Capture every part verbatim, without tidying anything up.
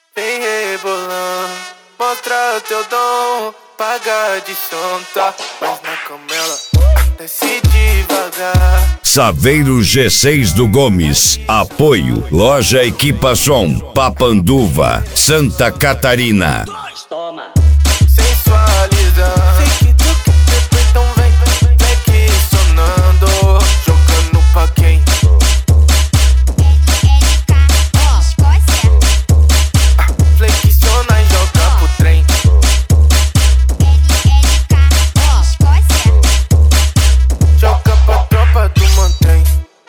Vem rebolando, mostra teu dom. Paga de sonta, mas na camela desce devagar. Saveiro G seis do Gomes. Apoio Loja Equipação, Papanduva, Santa Catarina. Toma. Sensualiza, sei que tu quer, então vem, vem, vem aqui sonando, jogando pra quem? Ah, flexiona e joga pro trem. Joga pra tropa do mantém.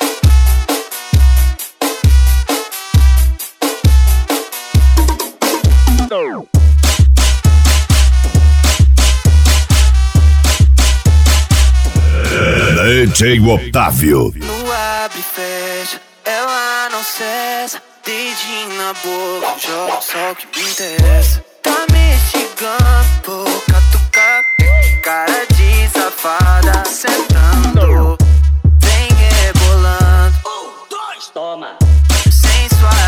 D J Otávio. No abre e fecha, ela não cessa. Dedinho na boca, joga só o que me interessa. Tá me instigando, boca tuca, cara de safada, sentando. Vem rebolando, Um, dois, toma. sensual.